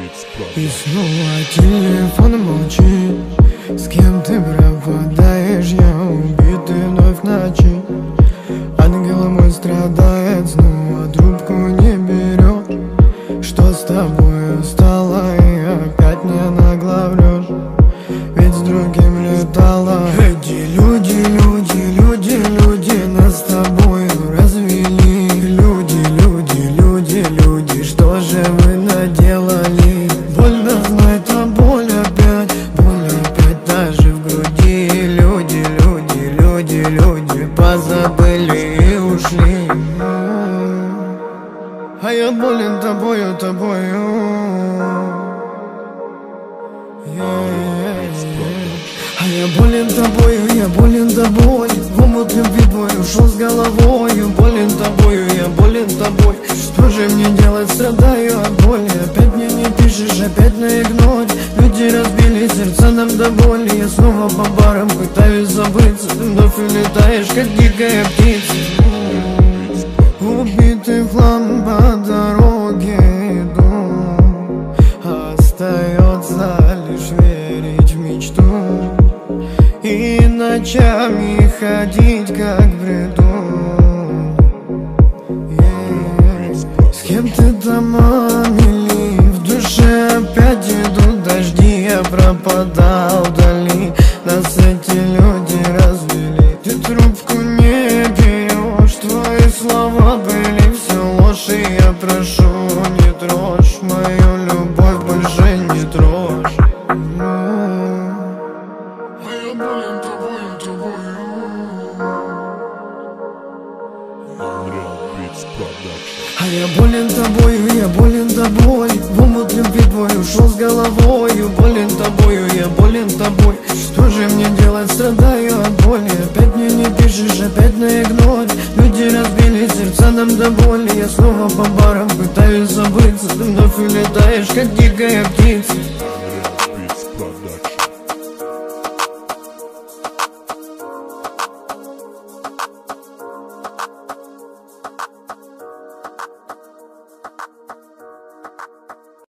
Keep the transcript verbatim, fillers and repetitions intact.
И снова телефон молчит. С кем ты пропадаешь? Я убитый вновь в ночи. Ангел мой страдает, снова трубку не берет. Что с тобой стало и опять мне нагло врешь? Ведь с другим летала. Эти люди, люди, люди, люди нас с тобой развели. Люди, люди, люди, люди, что же вы наделали? Больно знать, а боль опять, боль опять даже в груди. Люди, люди, люди, люди позабыли и ушли. А я болен тобою, тобою. А я болен тобою, я болен тобой. В омут любви твой ушел с головою. Болен тобою, я болен тобой. Что же мне делать, страдаю от боли. Опять мне не пишешь, опять на игноре. Люди разбили сердца нам до боли. Я снова по барам пытаюсь забыться. Ты вновь улетаешь, как дикая птица. Убитый в хлам по дороге иду. Остается лишь верить в мечту и ночами ходить как в бреду. Yeah. С кем ты там, Амели? В душе опять идут дожди. Я пропадал вдали, нас эти люди развели. Ты трубку не берешь, твои слова были все ложь. И я прошу, не трожь мою любовь, больше не трожь. А я болен тобою, я болен тобой. В омут любви твой ушел с головою. Болен тобою, я болен тобой. Что же мне делать, страдаю от боли. Опять мне не пишешь, опять на игноре. Люди разбили сердца нам до боли. Я снова по барам пытаюсь забыться. Ты вновь улетаешь, как дикая птица.